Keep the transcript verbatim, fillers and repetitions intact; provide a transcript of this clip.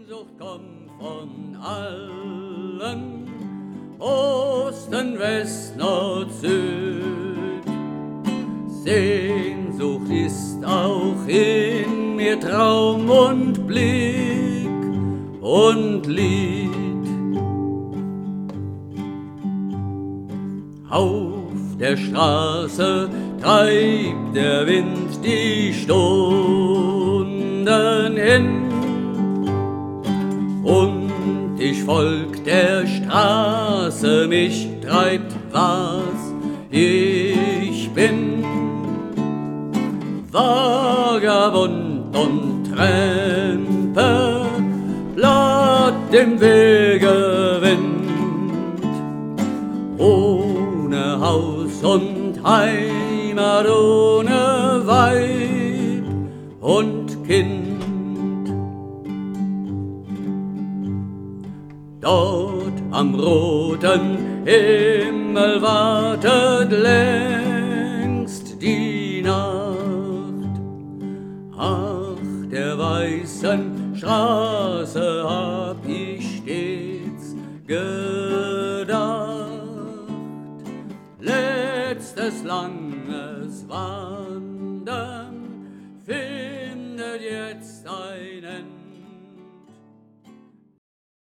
Sehnsucht kommt von allen, Osten, West, Nord, Süd. Sehnsucht ist auch in mir Traum und Blick und Lied. Auf der Straße treibt der Wind die Stunden hin, und ich folg der Straße, mich treibt, was ich bin. Vagabund und Tramper, Blatt im Wegewind, ohne Haus und Heimat, ohne Weib und Kind. Dort am roten Himmel wartet längst die Nacht. Ach, der weißen Straße hab ich stets gedacht. Letztes langes Wandern findet jetzt ein Ende.